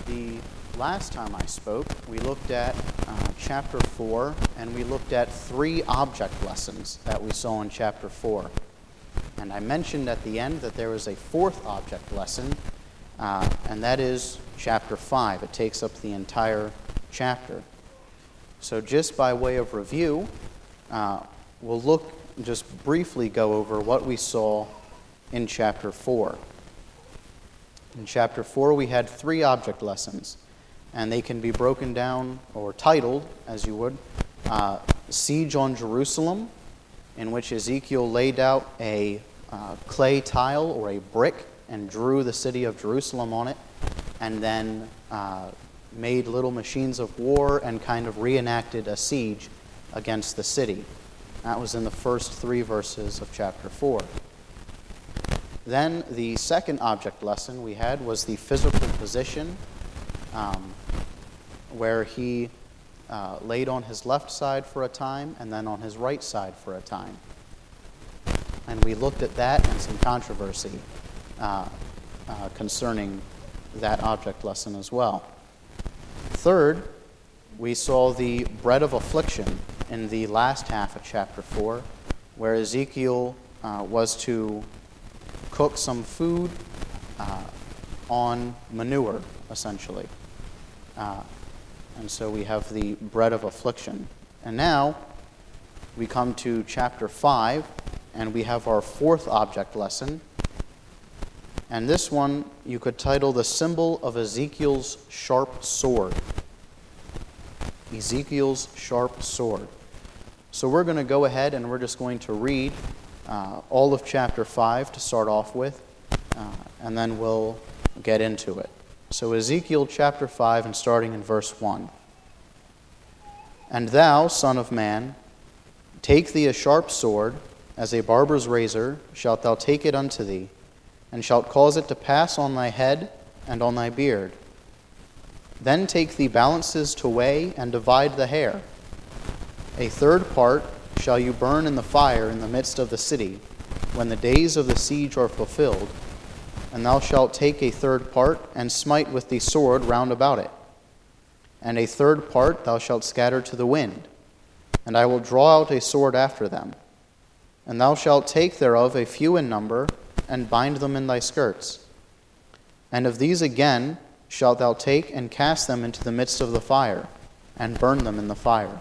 The last time I spoke, we looked at chapter 4, and we looked at 3 object lessons that we saw in chapter 4. And I mentioned at the end that there was a 4th object lesson, and that is chapter 5. It takes up the entire chapter. So just by way of review, we'll just briefly go over what we saw in chapter 4. In chapter 4, we had 3 object lessons, and they can be broken down or titled, as you would, Siege on Jerusalem, in which Ezekiel laid out a clay tile or a brick and drew the city of Jerusalem on it, and then made little machines of war and kind of reenacted a siege against the city. That was in the first 3 verses of chapter 4. Then the second object lesson we had was the physical position, where he laid on his left side for a time and then on his right side for a time. And we looked at that and some controversy concerning that object lesson as well. Third, we saw the bread of affliction in the last half of chapter 4, where Ezekiel was to cook some food on manure, essentially. And so we have the bread of affliction. And now we come to chapter 5, and we have our 4th object lesson. And this one you could title The Symbol of Ezekiel's Sharp Sword. Ezekiel's Sharp Sword. So we're going to go ahead and we're just going to read all of chapter 5 to start off with, and then we'll get into it. So Ezekiel chapter 5, and starting in verse 1. And thou, son of man, take thee a sharp sword, as a barber's razor shalt thou take it unto thee, and shalt cause it to pass on thy head and on thy beard. Then take thee balances to weigh and divide the hair. A third part shall you burn in the fire in the midst of the city, when the days of the siege are fulfilled. And thou shalt take a third part, and smite with the sword round about it. And a third part thou shalt scatter to the wind, and I will draw out a sword after them. And thou shalt take thereof a few in number, and bind them in thy skirts. And of these again shalt thou take and cast them into the midst of the fire, and burn them in the fire.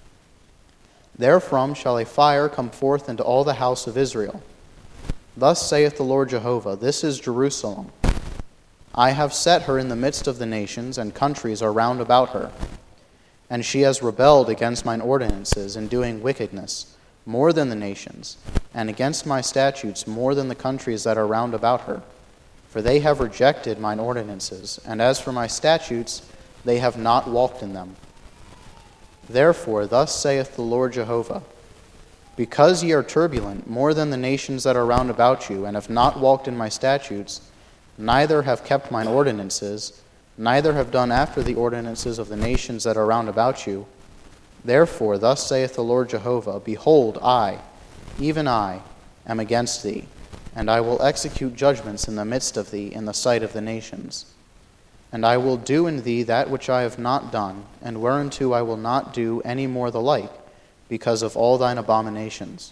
Therefrom shall a fire come forth into all the house of Israel. Thus saith the Lord Jehovah, This is Jerusalem. I have set her in the midst of the nations, and countries are round about her. And she has rebelled against mine ordinances in doing wickedness, more than the nations, and against my statutes more than the countries that are round about her. For they have rejected mine ordinances, and as for my statutes, they have not walked in them. Therefore, thus saith the Lord Jehovah, Because ye are turbulent more than the nations that are round about you, and have not walked in my statutes, neither have kept mine ordinances, neither have done after the ordinances of the nations that are round about you, therefore, thus saith the Lord Jehovah, Behold, I, even I, am against thee, and I will execute judgments in the midst of thee in the sight of the nations. And I will do in thee that which I have not done, and whereunto I will not do any more the like, because of all thine abominations.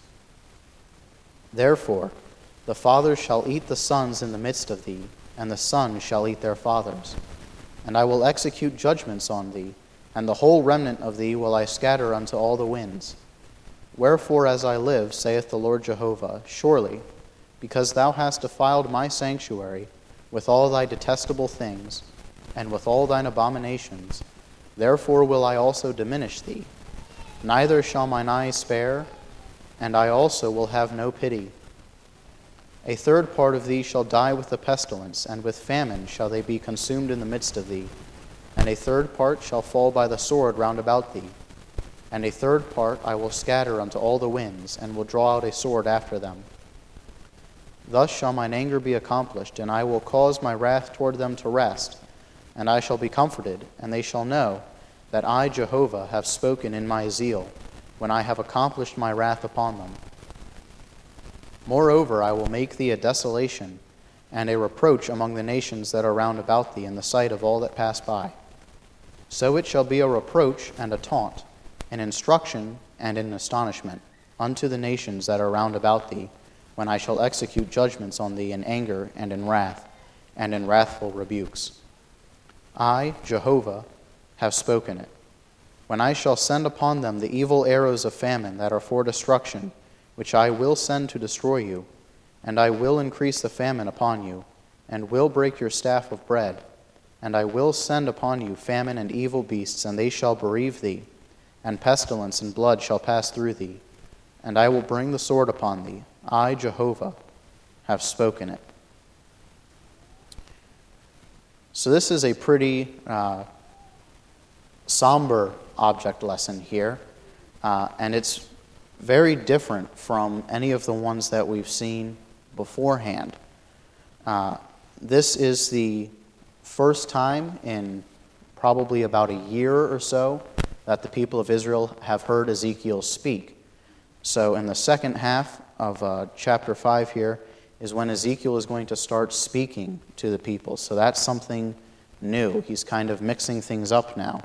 Therefore, the fathers shall eat the sons in the midst of thee, and the sons shall eat their fathers. And I will execute judgments on thee, and the whole remnant of thee will I scatter unto all the winds. Wherefore, as I live, saith the Lord Jehovah, surely, because thou hast defiled my sanctuary with all thy detestable things, and with all thine abominations, therefore will I also diminish thee. Neither shall mine eye spare, and I also will have no pity. A third part of thee shall die with the pestilence, and with famine shall they be consumed in the midst of thee. And a third part shall fall by the sword round about thee. And a third part I will scatter unto all the winds, and will draw out a sword after them. Thus shall mine anger be accomplished, and I will cause my wrath toward them to rest, and I shall be comforted, and they shall know that I, Jehovah, have spoken in my zeal, when I have accomplished my wrath upon them. Moreover, I will make thee a desolation, and a reproach among the nations that are round about thee in the sight of all that pass by. So it shall be a reproach and a taunt, an instruction and an astonishment unto the nations that are round about thee, when I shall execute judgments on thee in anger and in wrath, and in wrathful rebukes. I, Jehovah, have spoken it. When I shall send upon them the evil arrows of famine that are for destruction, which I will send to destroy you, and I will increase the famine upon you, and will break your staff of bread, and I will send upon you famine and evil beasts, and they shall bereave thee, and pestilence and blood shall pass through thee, and I will bring the sword upon thee. I, Jehovah, have spoken it. So this is a pretty somber object lesson here, and it's very different from any of the ones that we've seen beforehand. This is the first time in probably about a year or so that the people of Israel have heard Ezekiel speak. So in the second half of chapter 5 here is when Ezekiel is going to start speaking to the people. So that's something new. He's kind of mixing things up now.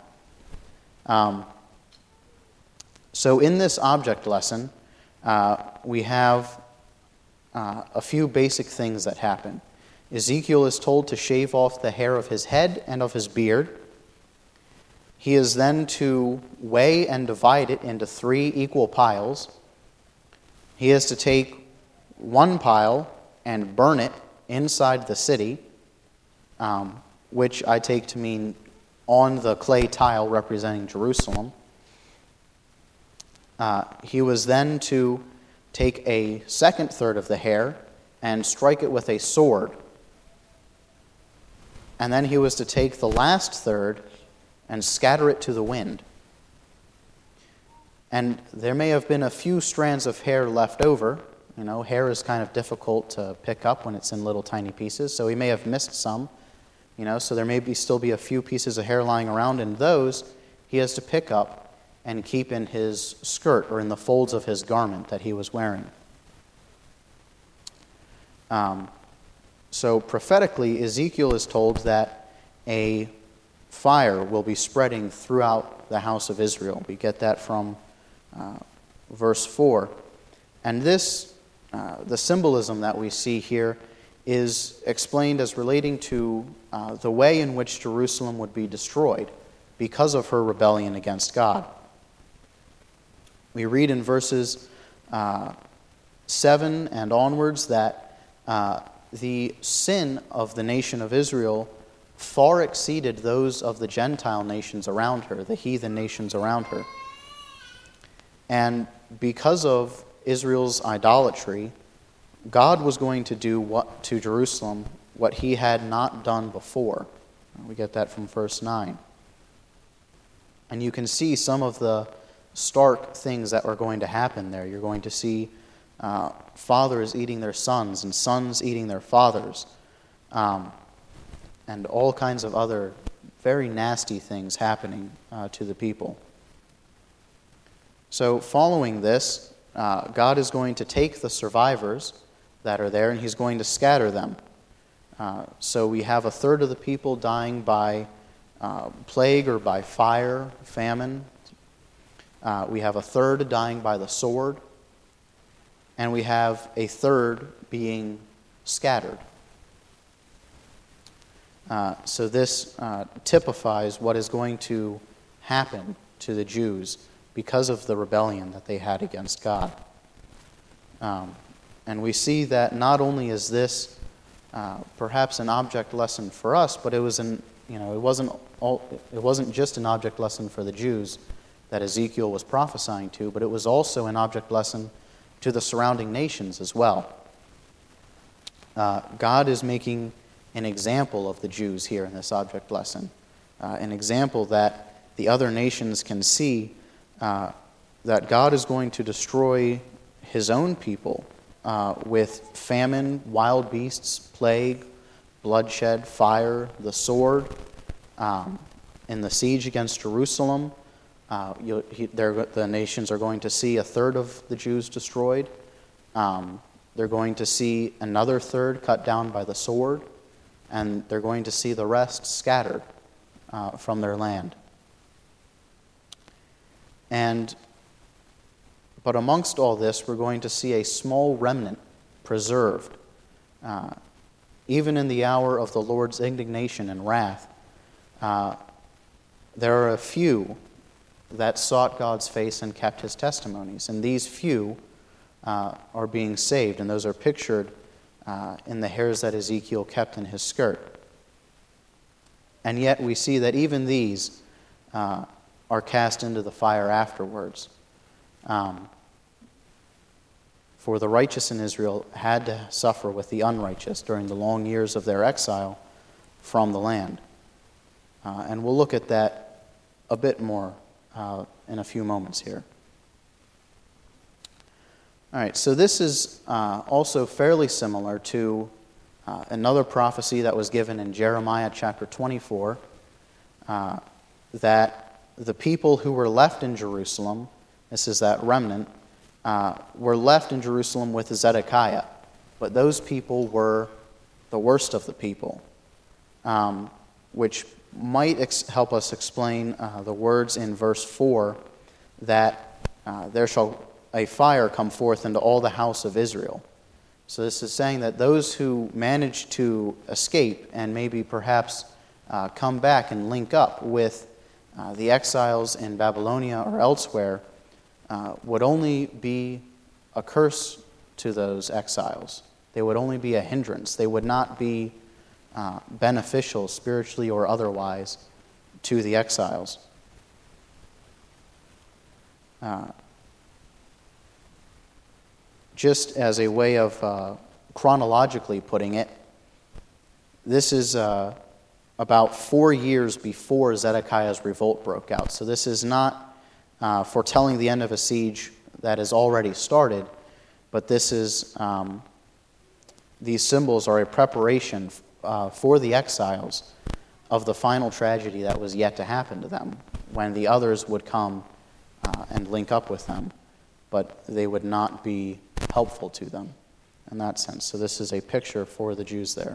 So in this object lesson, we have a few basic things that happen. Ezekiel is told to shave off the hair of his head and of his beard. He is then to weigh and divide it into 3 equal piles. He is to take one pile and burn it inside the city, which I take to mean on the clay tile representing Jerusalem. He was then to take a second third of the hair and strike it with a sword. And then he was to take the last third and scatter it to the wind. And there may have been a few strands of hair left over. You know, hair is kind of difficult to pick up when it's in little tiny pieces, so he may have missed some. You know, so there may still be a few pieces of hair lying around, and those he has to pick up and keep in his skirt or in the folds of his garment that he was wearing. So prophetically, Ezekiel is told that a fire will be spreading throughout the house of Israel. We get that from verse 4. And this, the symbolism that we see here, is explained as relating to the way in which Jerusalem would be destroyed because of her rebellion against God. We read in verses 7 and onwards that the sin of the nation of Israel far exceeded those of the Gentile nations around her, the heathen nations around her. And because of Israel's idolatry, God was going to do to Jerusalem what he had not done before. We get that from verse 9. And you can see some of the stark things that are going to happen there. You're going to see fathers eating their sons and sons eating their fathers, and all kinds of other very nasty things happening to the people. So following this, God is going to take the survivors that are there and he's going to scatter them. So we have a third of the people dying by plague or by fire, famine. We have a third dying by the sword. And we have a third being scattered. So this typifies what is going to happen to the Jews because of the rebellion that they had against God. And we see that not only is this perhaps an object lesson for us, but it wasn't just an object lesson for the Jews that Ezekiel was prophesying to, but it was also an object lesson to the surrounding nations as well. God is making an example of the Jews here in this object lesson, an example that the other nations can see that God is going to destroy his own people with famine, wild beasts, plague, bloodshed, fire, the sword. In the siege against Jerusalem, the nations are going to see a third of the Jews destroyed. They're going to see another third cut down by the sword, and they're going to see the rest scattered from their land. But amongst all this, we're going to see a small remnant preserved. Even in the hour of the Lord's indignation and wrath, there are a few that sought God's face and kept his testimonies. And these few are being saved, and those are pictured in the hairs that Ezekiel kept in his skirt. And yet we see that even these are cast into the fire afterwards. For the righteous in Israel had to suffer with the unrighteous during the long years of their exile from the land. And we'll look at that a bit more in a few moments here. All right, so this is also fairly similar to another prophecy that was given in Jeremiah chapter 24, that the people who were left in Jerusalem, this is that remnant, were left in Jerusalem with Zedekiah. But those people were the worst of the people, which might help us explain the words in verse 4 that there shall a fire come forth into all the house of Israel. So this is saying that those who manage to escape and maybe perhaps come back and link up with the exiles in Babylonia or elsewhere would only be a curse to those exiles. They would only be a hindrance. They would not be beneficial spiritually or otherwise to the exiles. Just as a way of chronologically putting it, this is about 4 years before Zedekiah's revolt broke out. So this is not foretelling the end of a siege that has already started, but this is these symbols are a preparation for the exiles of the final tragedy that was yet to happen to them, when the others would come and link up with them, but they would not be helpful to them in that sense. So this is a picture for the Jews there.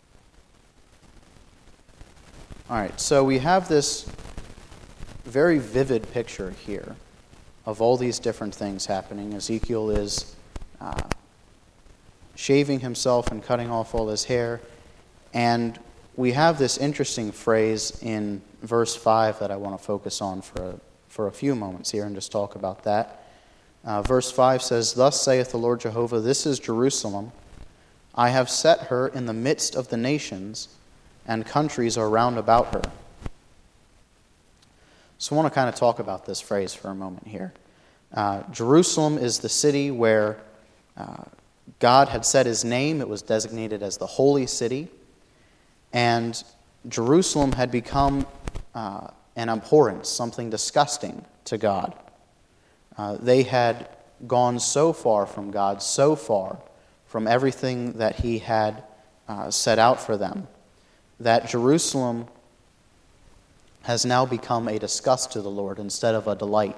All right, so we have this very vivid picture here of all these different things happening. Ezekiel is shaving himself and cutting off all his hair. And we have this interesting phrase in verse 5 that I want to focus on for a few moments here and just talk about that. Verse 5 says, "Thus saith the Lord Jehovah, this is Jerusalem. I have set her in the midst of the nations, and countries are round about her." So I want to kind of talk about this phrase for a moment here. Jerusalem is the city where God had set his name. It was designated as the holy city. And Jerusalem had become an abhorrence, something disgusting to God. They had gone so far from God, so far from everything that he had set out for them, that Jerusalem has now become a disgust to the Lord instead of a delight.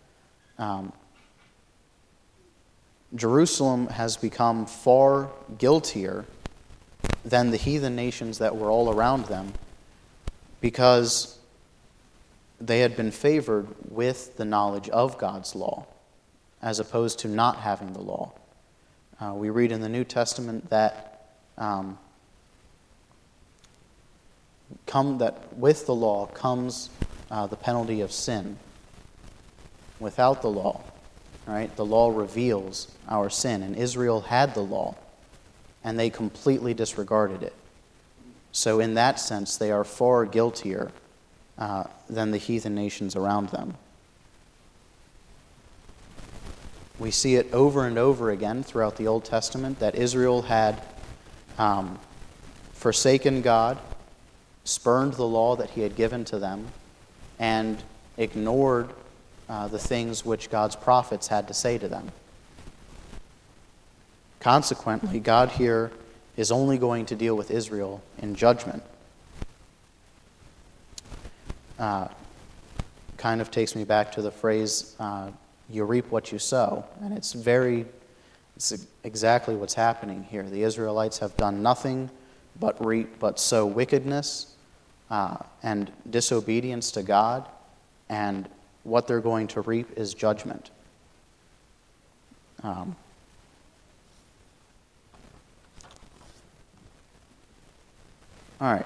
Jerusalem has become far guiltier than the heathen nations that were all around them, because they had been favored with the knowledge of God's law, as opposed to not having the law. We read in the New Testament that with the law comes the penalty of sin. Without the law, right? The law reveals our sin, and Israel had the law, and they completely disregarded it. So in that sense, they are far guiltier than the heathen nations around them. We see it over and over again throughout the Old Testament that Israel had forsaken God, spurned the law that he had given to them, and ignored the things which God's prophets had to say to them. Consequently, God here is only going to deal with Israel in judgment. Kind of takes me back to the phrase, you reap what you sow. And it's very It's exactly what's happening here. The Israelites have done nothing but sow wickedness and disobedience to God, and what they're going to reap is judgment. All right.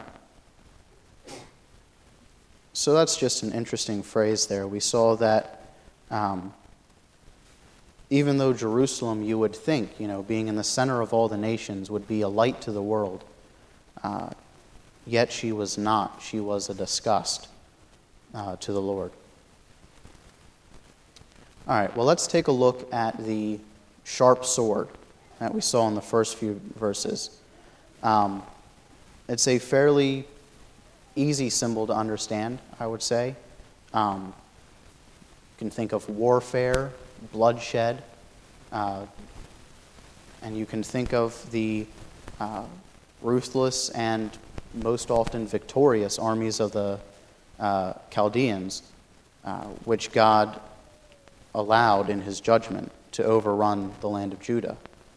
So that's just an interesting phrase there. We saw that even though Jerusalem, you would think, being in the center of all the nations, would be a light to the world, yet she was not. She was a disgust to the Lord. All right, well, let's take a look at the sharp sword that we saw in the first few verses. It's a fairly easy symbol to understand, I would say. You can think of warfare, bloodshed, and you can think of the ruthless and most often victorious armies of the Chaldeans, which God allowed in his judgment to overrun the land of Judah.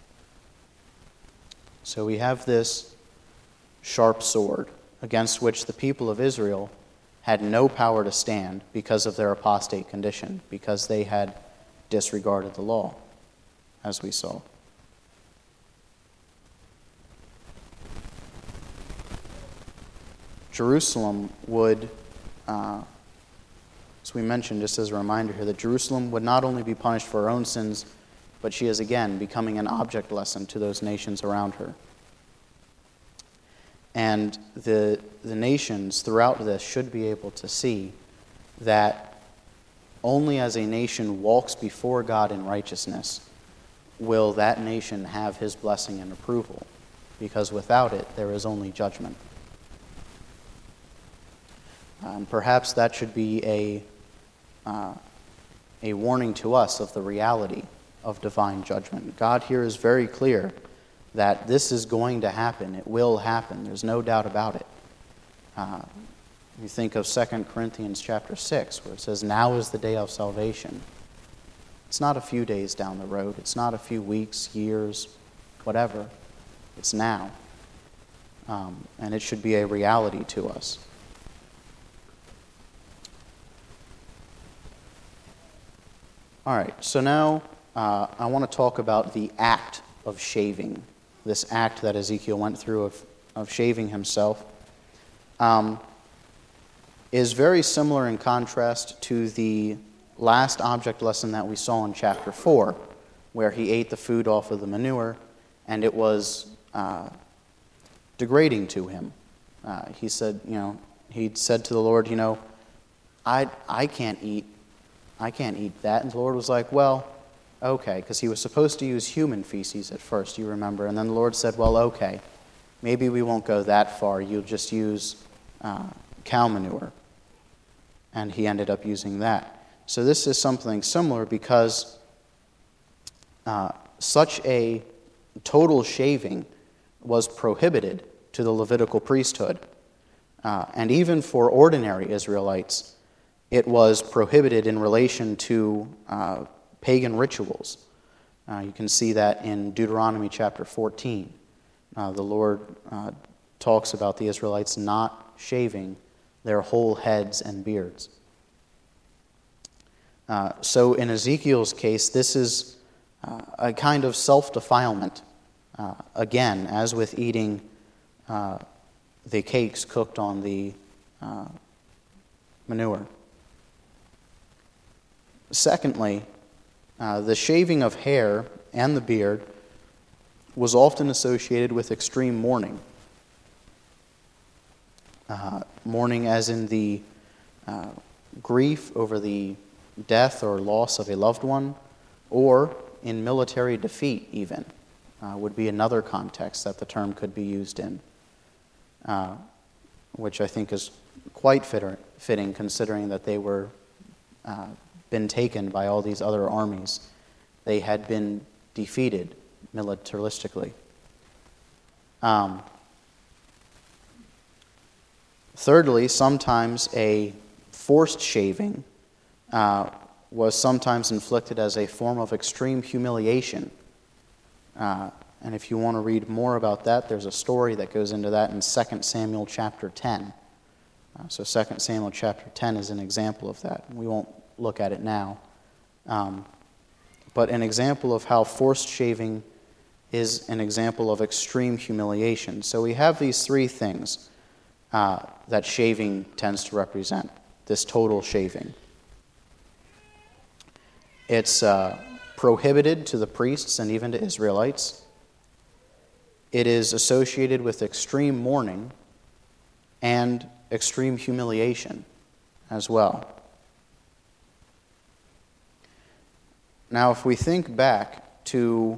So we have this sharp sword against which the people of Israel had no power to stand because of their apostate condition, because they had disregarded the law, as we saw. Jerusalem would, as we mentioned, just as a reminder here, that Jerusalem would not only be punished for her own sins, but she is again becoming an object lesson to those nations around her. And the nations throughout this should be able to see that only as a nation walks before God in righteousness will that nation have his blessing and approval, because without it there is only judgment. Perhaps that should be a warning to us of the reality of divine judgment. God here is very clear that this is going to happen. It will happen. There's no doubt about it. You think of 2 Corinthians chapter 6, where it says, "Now is the day of salvation." It's not a few days down the road. It's not a few weeks, years, whatever. It's now. And it should be a reality to us. All right, so now I want to talk about the act of shaving, this act that Ezekiel went through of shaving himself, is very similar in contrast to the last object lesson that we saw in chapter 4, where he ate the food off of the manure, and it was degrading to him. He said to the Lord, I can't eat that. And the Lord was like, well, okay, because he was supposed to use human feces at first, you remember. And then the Lord said, well, okay, maybe we won't go that far. You'll just use cow manure. And he ended up using that. So this is something similar, because such a total shaving was prohibited to the Levitical priesthood. And even for ordinary Israelites, it was prohibited in relation to pagan rituals. You can see that in Deuteronomy chapter 14. The Lord talks about the Israelites not shaving their whole heads and beards. So in Ezekiel's case, this is a kind of self-defilement. Again, as with eating the cakes cooked on the manure. Secondly, the shaving of hair and the beard was often associated with extreme mourning. Mourning as in the grief over the death or loss of a loved one, or in military defeat even, would be another context that the term could be used in, which I think is quite fitting considering that they were been taken by all these other armies. They had been defeated militaristically. Thirdly, sometimes a forced shaving was sometimes inflicted as a form of extreme humiliation And if you want to read more about that, there's a story that goes into that in 2 Samuel chapter 10. So 2 Samuel chapter 10 is an example of that. We won't look at it now. But an example of how forced shaving is an example of extreme humiliation. So we have these three things that shaving tends to represent, this total shaving. It's prohibited to the priests and even to Israelites. It is associated with extreme mourning and extreme humiliation as well. Now, if we think back to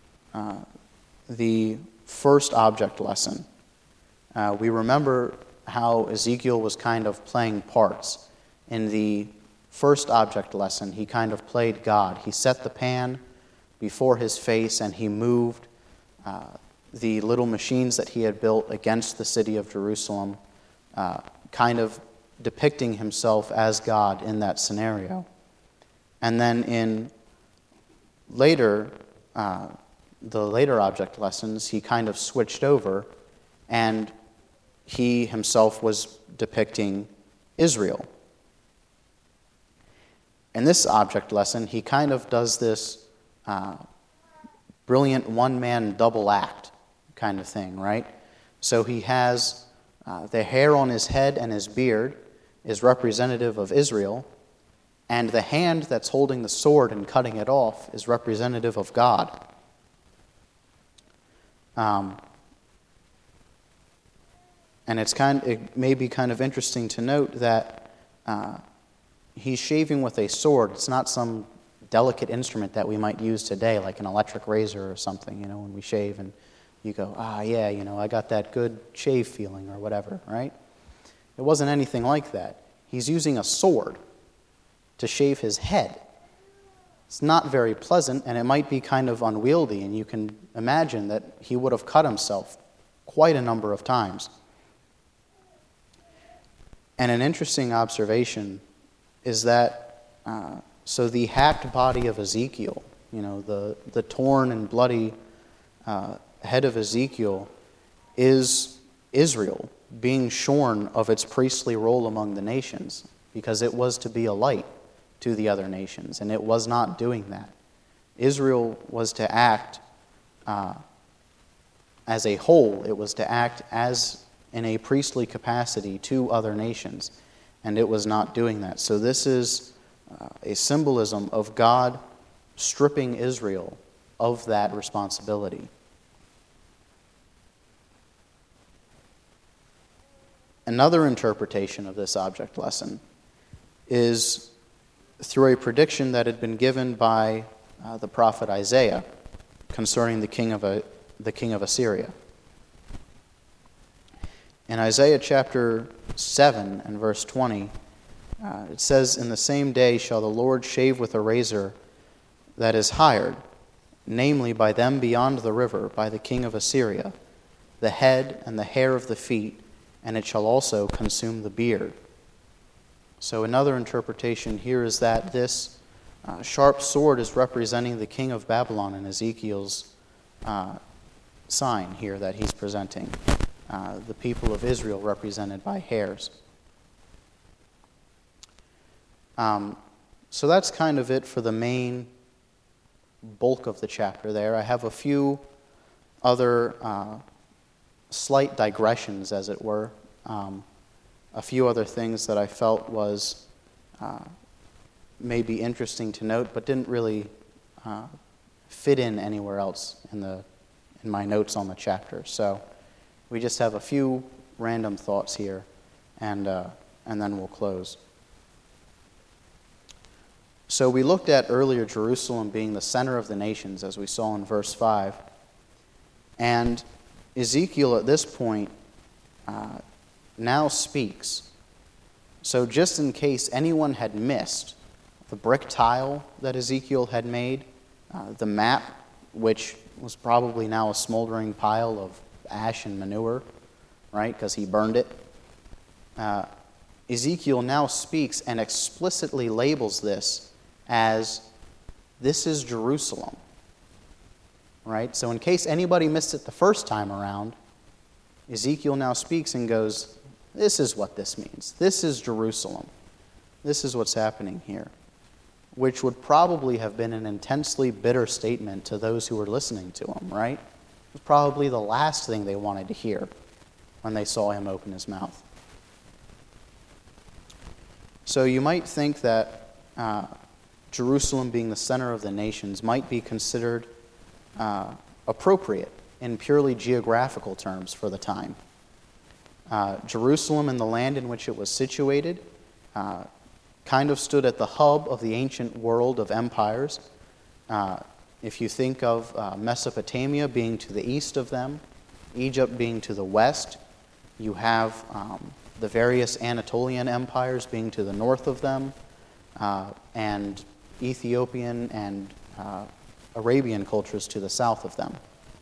the first object lesson, we remember how Ezekiel was kind of playing parts. In the first object lesson, he kind of played God. He set the pan before his face and he moved the little machines that he had built against the city of Jerusalem, kind of depicting himself as God in that scenario. And then in the later object lessons, he kind of switched over and he himself was depicting Israel. In this object lesson, he kind of does this brilliant one-man double act kind of thing, right? So he has the hair on his head and his beard is representative of Israel, and the hand that's holding the sword and cutting it off is representative of God. And it may be kind of interesting to note that he's shaving with a sword. It's not some delicate instrument that we might use today, like an electric razor or something, when we shave and you go, yeah, I got that good shave feeling or whatever, right? It wasn't anything like that. He's using a sword to shave his head. It's not very pleasant, and it might be kind of unwieldy, and you can imagine that he would have cut himself quite a number of times. And an interesting observation is that, so the hacked body of Ezekiel, the torn and bloody head of Ezekiel is Israel being shorn of its priestly role among the nations, because it was to be a light to the other nations, and it was not doing that. Israel was to act as a whole. It was to act as in a priestly capacity to other nations, and it was not doing that. So this is a symbolism of God stripping Israel of that responsibility. Another interpretation of this object lesson is through a prediction that had been given by the prophet Isaiah concerning the king of Assyria. In Isaiah chapter 7 and verse 20, it says, "In the same day shall the Lord shave with a razor that is hired, namely by them beyond the river, by the king of Assyria, the head and the hair of the feet, and it shall also consume the beard." So another interpretation here is that this sharp sword is representing the king of Babylon in Ezekiel's sign here that he's presenting. The people of Israel represented by hairs. So that's kind of it for the main bulk of the chapter there. I have a few other slight digressions, as it were. A few other things that I felt was maybe interesting to note, but didn't really fit in anywhere else in my notes on the chapter. So we just have a few random thoughts here, and then we'll close. So we looked at earlier Jerusalem being the center of the nations, as we saw in verse 5. And Ezekiel at this point now speaks. So just in case anyone had missed the brick tile that Ezekiel had made, the map, which was probably now a smoldering pile of ash and manure, right, because he burned it, Ezekiel now speaks and explicitly labels this as, this is Jerusalem, right? So in case anybody missed it the first time around, Ezekiel now speaks and goes, this is what this means. This is Jerusalem. This is what's happening here, which would probably have been an intensely bitter statement to those who were listening to him, right? It was probably the last thing they wanted to hear when they saw him open his mouth. So you might think that Jerusalem being the center of the nations might be considered appropriate in purely geographical terms for the time. Jerusalem and the land in which it was situated kind of stood at the hub of the ancient world of empires. If you think of Mesopotamia being to the east of them, Egypt being to the west, you have the various Anatolian empires being to the north of them, and Ethiopian and Arabian cultures to the south of them.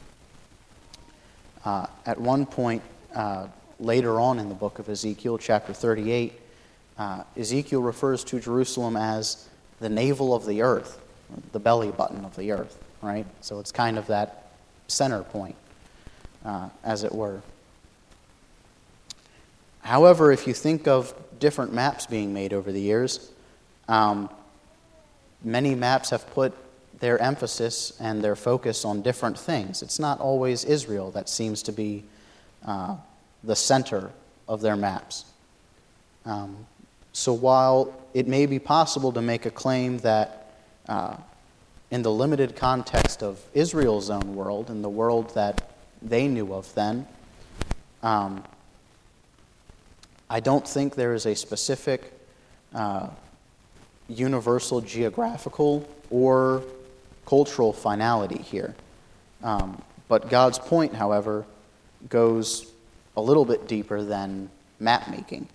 At one point later on in the book of Ezekiel, chapter 38, Ezekiel refers to Jerusalem as the navel of the earth, the belly button of the earth, right? So it's kind of that center point, as it were. However, if you think of different maps being made over the years, many maps have put their emphasis and their focus on different things. It's not always Israel that seems to be the center of their maps. So while it may be possible to make a claim that in the limited context of Israel's own world, in the world that they knew of then, I don't think there is a specific universal geographical or cultural finality here. But God's point, however, goes a little bit deeper than map making.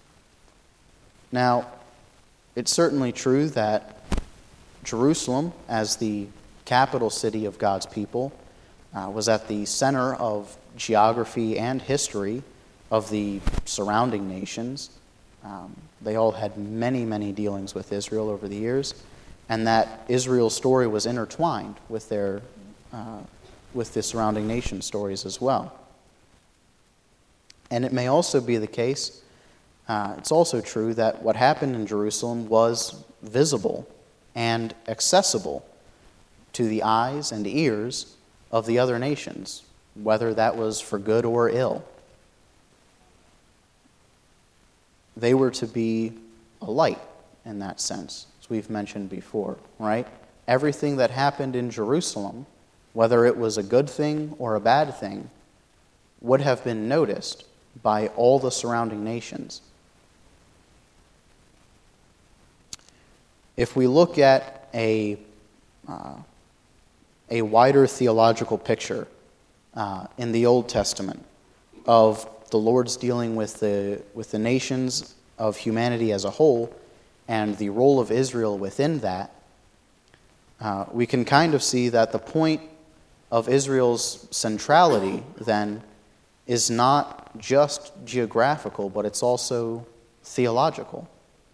Now, it's certainly true that Jerusalem, as the capital city of God's people, was at the center of geography and history of the surrounding nations. They all had many, many dealings with Israel over the years, and that Israel's story was intertwined with the surrounding nation stories as well. And it may also be the case, it's also true that what happened in Jerusalem was visible and accessible to the eyes and ears of the other nations, whether that was for good or ill. They were to be a light in that sense, as we've mentioned before, right? Everything that happened in Jerusalem, whether it was a good thing or a bad thing, would have been noticed by all the surrounding nations. If we look at a wider theological picture in the Old Testament of the Lord's dealing with the nations of humanity as a whole and the role of Israel within that, we can kind of see that the point of Israel's centrality then is not just geographical, but it's also theological.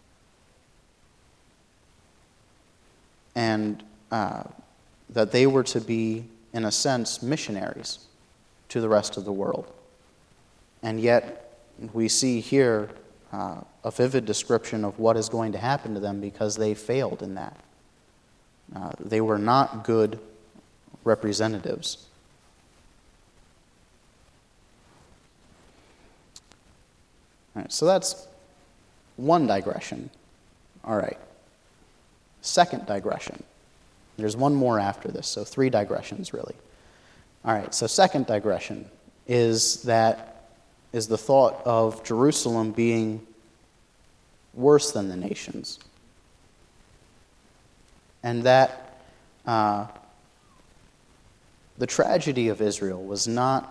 And that they were to be, in a sense, missionaries to the rest of the world. And yet, we see here a vivid description of what is going to happen to them because they failed in that. They were not good representatives. All right, so that's one digression. All right. Second digression. There's one more after this, so 3 digressions really. All right, so second digression is the thought of Jerusalem being worse than the nations. And that the tragedy of Israel was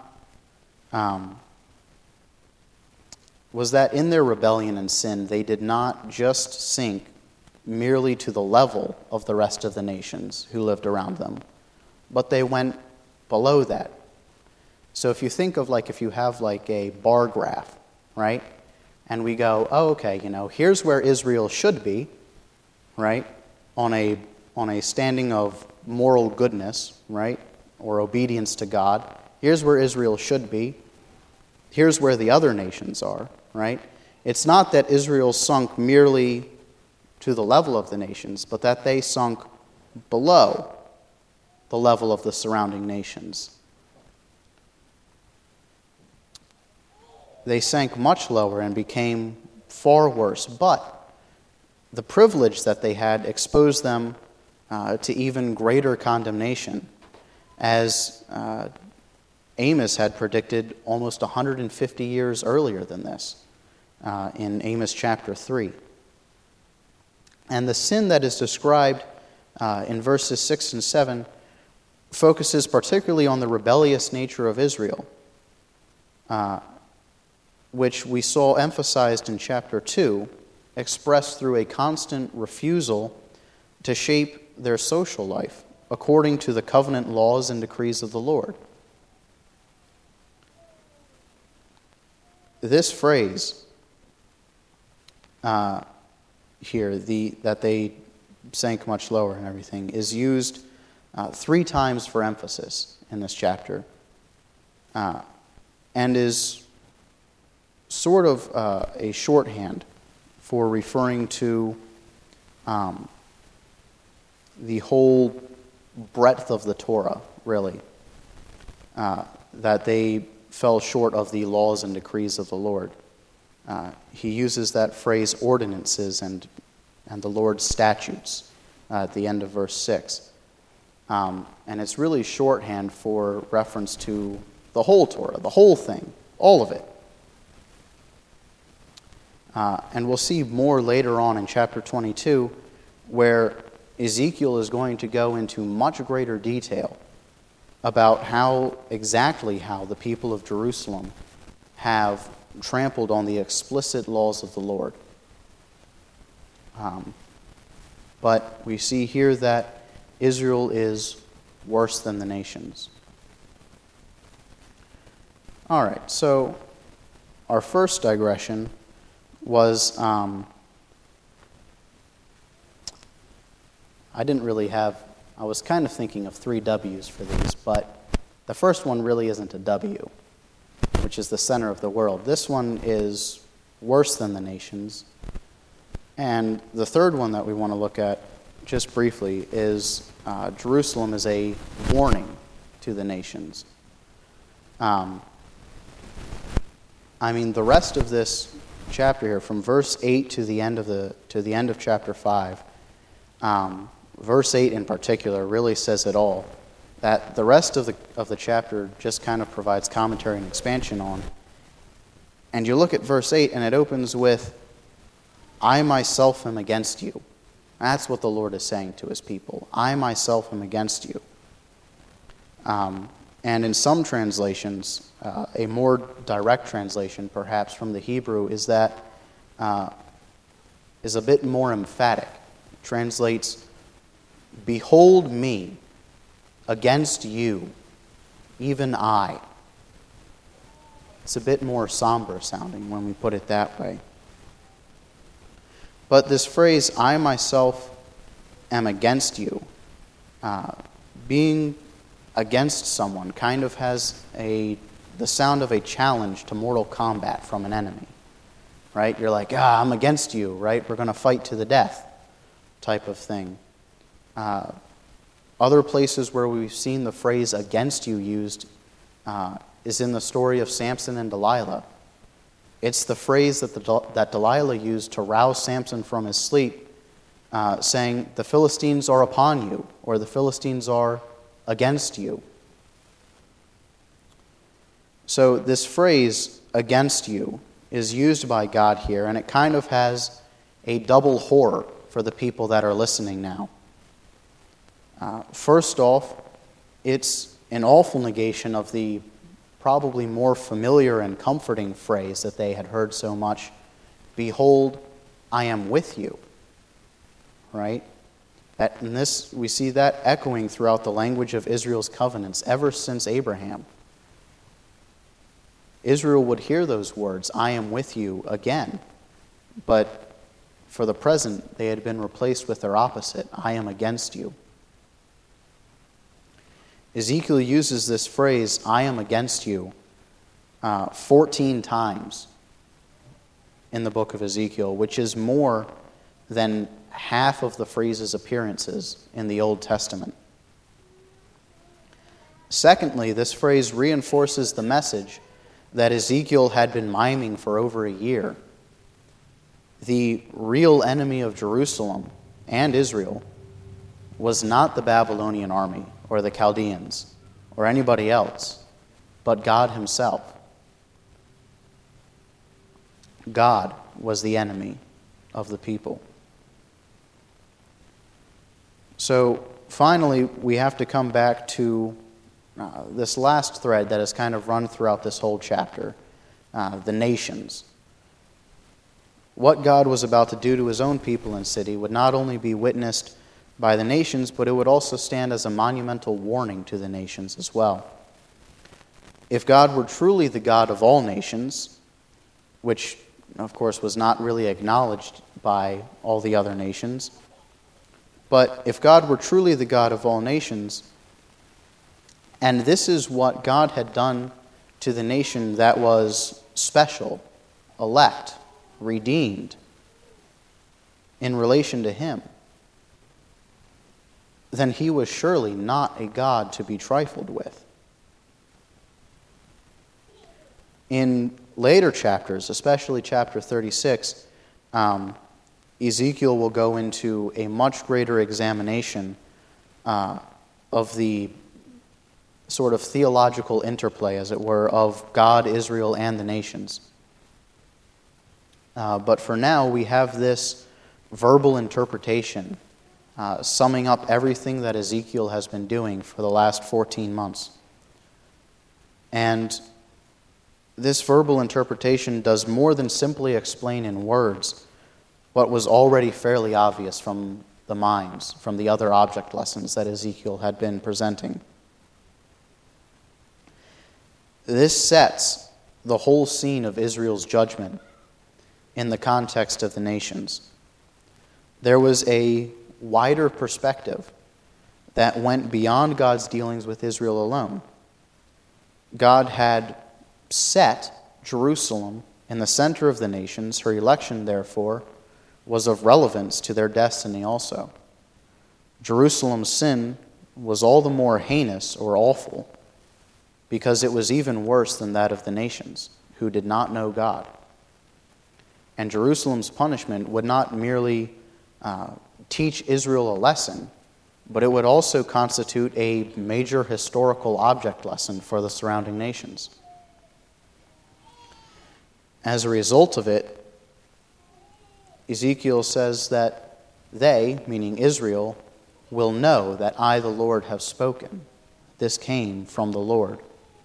that in their rebellion and sin, they did not just sink merely to the level of the rest of the nations who lived around them, but they went below that. So if you think of if you have a bar graph, right? And we go, oh, okay, here's where Israel should be, right? On a standing of moral goodness, right? or obedience to God. Here's where Israel should be. Here's where the other nations are, right? It's not that Israel sunk merely to the level of the nations, but that they sunk below the level of the surrounding nations. They sank much lower and became far worse, but the privilege that they had exposed them to even greater condemnation, as Amos had predicted almost 150 years earlier than this in Amos chapter 3. And the sin that is described in verses 6 and 7 focuses particularly on the rebellious nature of Israel, which we saw emphasized in chapter 2, expressed through a constant refusal to shape their social life according to the covenant laws and decrees of the Lord. This phrase here, that they sank much lower and everything, is used 3 times for emphasis in this chapter, and is sort of a shorthand for referring to the whole breadth of the Torah, really, that they fell short of the laws and decrees of the Lord. He uses that phrase, ordinances and the Lord's statutes, at the end of verse 6. And it's really shorthand for reference to the whole Torah, the whole thing, all of it. And we'll see more later on in chapter 22, where Ezekiel is going to go into much greater detail about exactly how the people of Jerusalem have trampled on the explicit laws of the Lord. But we see here that Israel is worse than the nations. All right, so our first digression was, I was kind of thinking of 3 W's for these, but the first one really isn't a W, which is the center of the world. This one is worse than the nations. And the third one that we want to look at just briefly is Jerusalem is a warning to the nations. The rest of this chapter here, from verse 8 to the end of chapter 5, verse 8 in particular really says it all. That the rest of the chapter just kind of provides commentary and expansion on. And you look at verse 8, and it opens with, I myself am against you. That's what the Lord is saying to his people. I myself am against you. And in some translations, a more direct translation, perhaps from the Hebrew, is a bit more emphatic. It translates, behold me against you, even I. It's a bit more somber sounding when we put it that way. But this phrase, I myself am against you, being against someone kind of has the sound of a challenge to mortal combat from an enemy, right? You're like, I'm against you, right? We're going to fight to the death type of thing. Other places where we've seen the phrase against you used is in the story of Samson and Delilah. It's the phrase that Delilah used to rouse Samson from his sleep, saying, the Philistines are upon you, or the Philistines are against you. So this phrase, against you, is used by God here, and it kind of has a double horror for the people that are listening now. First off, it's an awful negation of the probably more familiar and comforting phrase that they had heard so much, behold, I am with you, right? We see that echoing throughout the language of Israel's covenants ever since Abraham. Israel would hear those words, I am with you, again, but for the present, they had been replaced with their opposite, I am against you. Ezekiel uses this phrase, "I am against you," 14 times in the book of Ezekiel, which is more than half of the phrase's appearances in the Old Testament. Secondly, this phrase reinforces the message that Ezekiel had been miming for over a year. The real enemy of Jerusalem and Israel was not the Babylonian army or the Chaldeans or anybody else, but God himself. God was the enemy of the people. So finally, we have to come back to this last thread that has kind of run throughout this whole chapter, the nations. What God was about to do to his own people and city would not only be witnessed by the nations, but it would also stand as a monumental warning to the nations as well. If God were truly the God of all nations, which of course was not really acknowledged by all the other nations, but if God were truly the God of all nations, and this is what God had done to the nation that was special, elect, redeemed in relation to him, then he was surely not a God to be trifled with. In later chapters, especially chapter 36, Ezekiel will go into a much greater examination of the sort of theological interplay, as it were, of God, Israel, and the nations. But for now, we have this verbal interpretation summing up everything that Ezekiel has been doing for the last 14 months. And this verbal interpretation does more than simply explain in words what was already fairly obvious from the minds, from the other object lessons that Ezekiel had been presenting. This sets the whole scene of Israel's judgment in the context of the nations. There was a wider perspective that went beyond God's dealings with Israel alone. God had set Jerusalem in the center of the nations. Her election, therefore, was of relevance to their destiny also. Jerusalem's sin was all the more heinous or awful because it was even worse than that of the nations who did not know God. And Jerusalem's punishment would not merely teach Israel a lesson, but it would also constitute a major historical object lesson for the surrounding nations. As a result of it, Ezekiel says that they, meaning Israel, will know that I, the Lord, have spoken. This came from the Lord.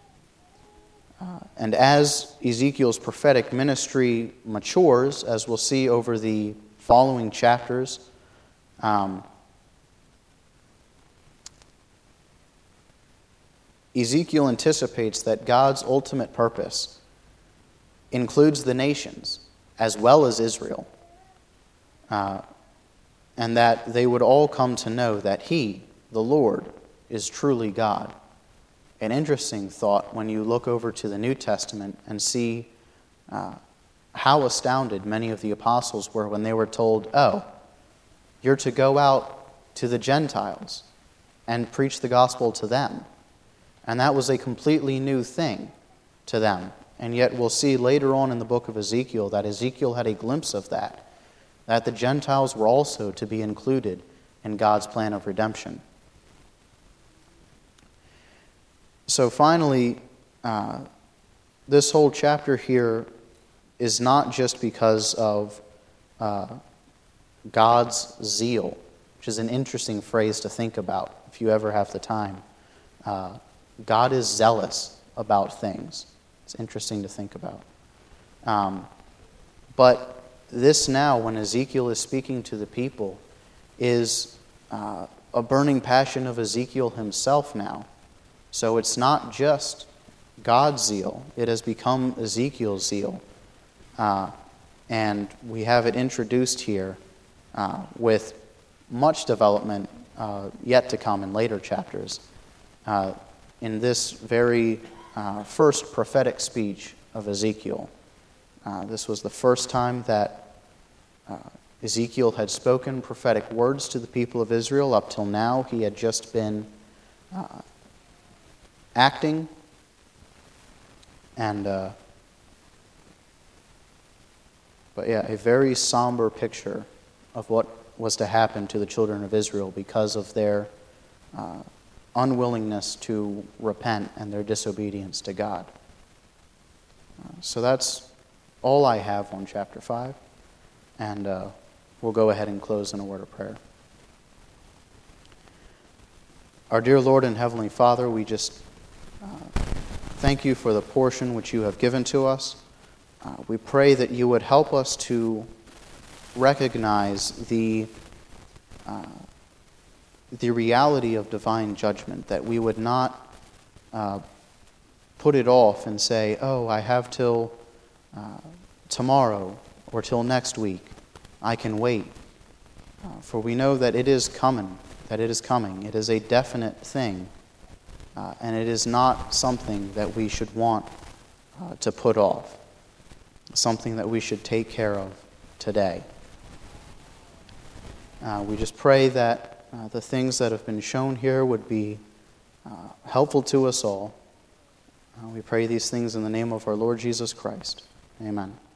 And as Ezekiel's prophetic ministry matures, as we'll see over the following chapters, Ezekiel anticipates that God's ultimate purpose includes the nations as well as Israel, and that they would all come to know that He, the Lord, is truly God. An interesting thought when you look over to the New Testament and see how astounded many of the apostles were when they were told, "Oh, you're to go out to the Gentiles and preach the gospel to them." And that was a completely new thing to them. And yet we'll see later on in the book of Ezekiel that Ezekiel had a glimpse of that the Gentiles were also to be included in God's plan of redemption. So finally, this whole chapter here is not just because of God's zeal, which is an interesting phrase to think about if you ever have the time. God is zealous about things. It's interesting to think about. But this now, when Ezekiel is speaking to the people, is a burning passion of Ezekiel himself now. So it's not just God's zeal. It has become Ezekiel's zeal. And we have it introduced here with much development yet to come in later chapters. in this very first prophetic speech of Ezekiel. This was the first time that Ezekiel had spoken prophetic words to the people of Israel. Up till now, he had just been acting and a very somber picture of what was to happen to the children of Israel because of their unwillingness to repent and their disobedience to God. So that's all I have on chapter 5, and we'll go ahead and close in a word of prayer. Our dear Lord and Heavenly Father, we just thank you for the portion which you have given to us. We pray that you would help us to recognize the reality of divine judgment, that we would not put it off and say, oh, I have till tomorrow or till next week. I can wait. For we know that it is coming, It is a definite thing, and it is not something that we should want to put off, something that we should take care of today. We just pray that the things that have been shown here would be helpful to us all. We pray these things in the name of our Lord Jesus Christ. Amen.